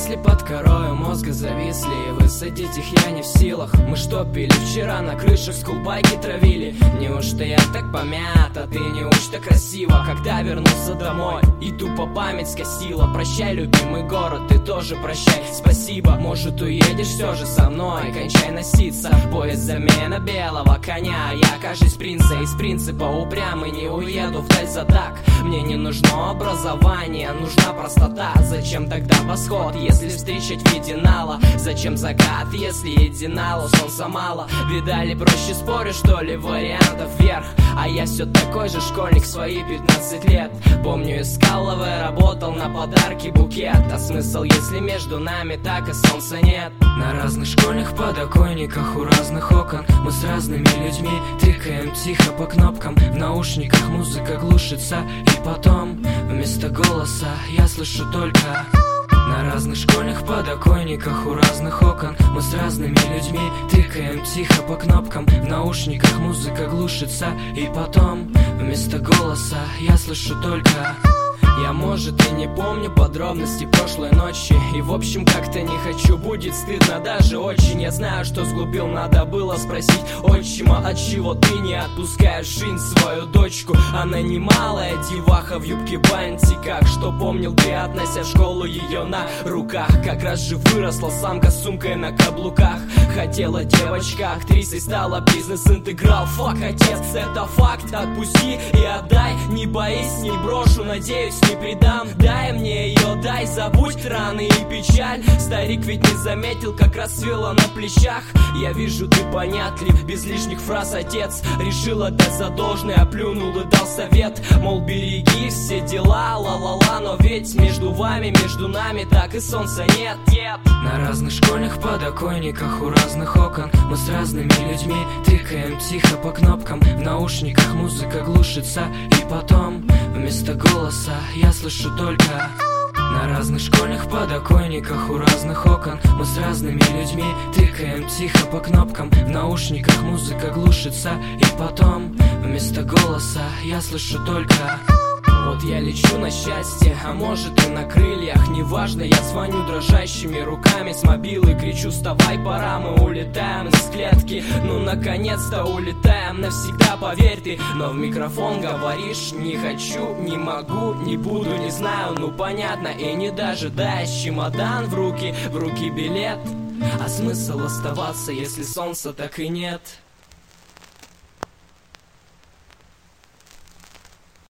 Мысли под корою мозга зависли, и высадить их я не в силах. Мы что пили вчера на крышах, скулбайки травили? Неужто я так помят, а ты неужто красиво? Когда вернулся домой и тупо память скосила. Прощай, любимый город, ты тоже прощай, спасибо. Может, уедешь все же со мной, кончай носиться. Поезд замена белого коня, я кажусь принца. Из принципа упрямый не уеду вдаль за так. Мне не нужно образование, нужна простота. Зачем тогда восход, если встречать в виде нала? Зачем закат, если единало солнца мало? Видали, проще спорю, что ли, вариантов вверх. А я все такой же школьник, свои 15 лет. Помню, искал ЛВ, работал на подарки букет. А смысл, если между нами так и солнца нет? На разных школьных подоконниках, у разных окон мы с разными людьми тыкаем тихо по кнопкам. В наушниках музыка глушится, и потом вместо голоса я слышу только... На разных школьных подоконниках, у разных окон мы с разными людьми тыкаем тихо по кнопкам. В наушниках музыка глушится, и потом вместо голоса я слышу только... Я, может, и не помню подробности прошлой ночи, и в общем как-то не хочу, будет стыдно даже очень. Я знаю, что сглупил, надо было спросить отчима, отчего ты не отпускаешь Шин свою дочку? Она не малая деваха в юбке бантиках. Что помнил ты, относя в школу ее на руках? Как раз же выросла самка с сумкой на каблуках. Хотела девочка актрисой, стала бизнес-интеграл. Фак, отец, это факт, отпусти и отдай. Не боись, не брошу, надеюсь, не предам. Дай мне ее, дай, забудь раны и печаль. Старик ведь не заметил, как расцвело на плечах. Я вижу, ты понятлив, без лишних фраз, отец. Решил отдать за должное, оплюнул и дал совет. Мол, береги все дела, ла-ла-ла. Но ведь между вами, между нами так и солнца нет, нет. На разных школьных подоконниках, у разных окон мы с разными людьми тыкаем тихо по кнопкам. В наушниках музыка глушится, и потом вместо голоса я слышу только... На разных школьных подоконниках, у разных окон мы с разными людьми тыкаем тихо по кнопкам. В наушниках музыка глушится, и потом вместо голоса я слышу только... Вот я лечу на счастье, а может и на крыльях. Неважно, я звоню дрожащими руками с мобилы, кричу: вставай, пора, мы улетаем из клетки. Ну наконец-то улетаем навсегда, поверь ты. Но в микрофон говоришь: не хочу, не могу, не буду, не знаю. Ну понятно, и не дожидаясь, чемодан в руки билет. А смысл оставаться, если солнца так и нет?